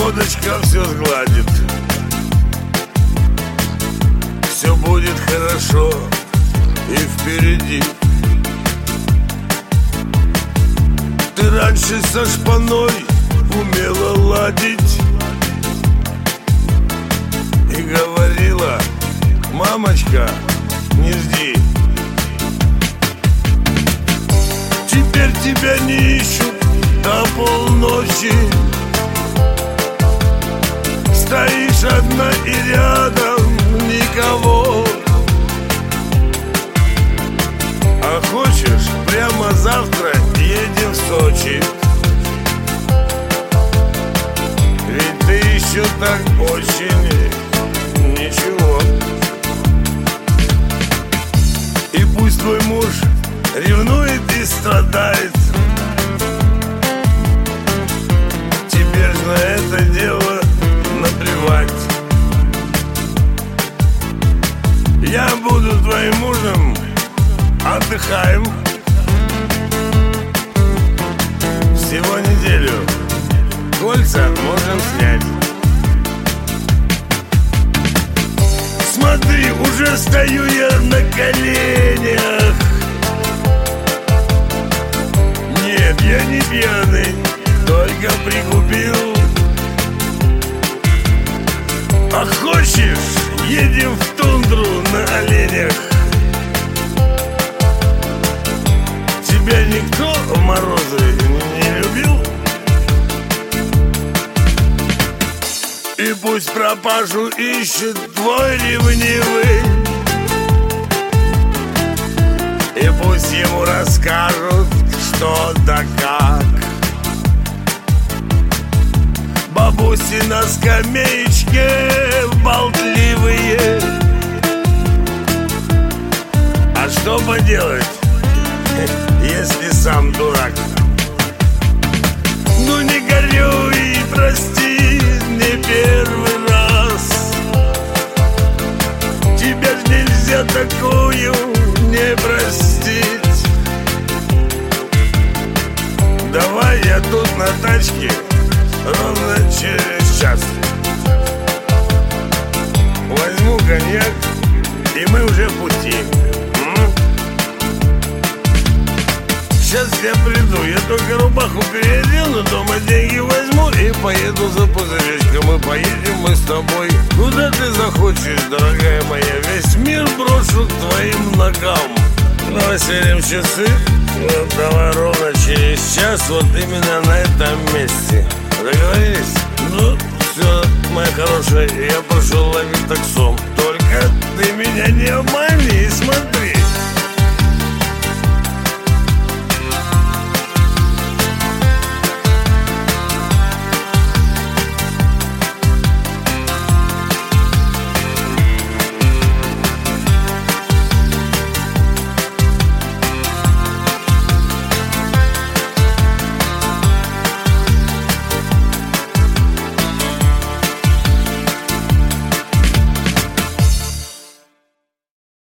водочка все сгладит. Все будет хорошо и впереди. Ты раньше со шпаной умела ладить и говорила: мамочка, не жди. Теперь тебя не ищут до полночи. Стоишь одна и рядом никого. А хочешь, прямо завтра едем в Сочи. Ведь ты еще так очень ничего. И пусть твой муж ревнует и страдает, теперь на это дело наплевать. Я буду твоим мужем, отдыхаем всего неделю. Кольца можем снять. Смотри, уже стою я на коленях. Нет, я не пьяный, только прикупил. А хочешь, едем в тундру на оленях? Тебя никто в морозы не любил? И пусть пропажу ищет твой ревнивый, и пусть ему расскажут, что да как. Бабуси на скамеечке болтливые. А что поделать, если сам дурак? Ну не горюй, прости, не первый раз. Тебя ж нельзя такую не простить. Давай я тут на тачке ровно через час возьму коньяк, и мы уже в пути. Сейчас я приду, я только рубаху переодену, дома деньги возьму и поеду за пузыречком. И поедем мы с тобой куда ты захочешь, дорогая моя. Весь мир брошу к твоим ногам. Проверим часы. Вот давай ровно через час, вот именно на этом месте. Договорились? Ну, все, моя хорошая, я пошел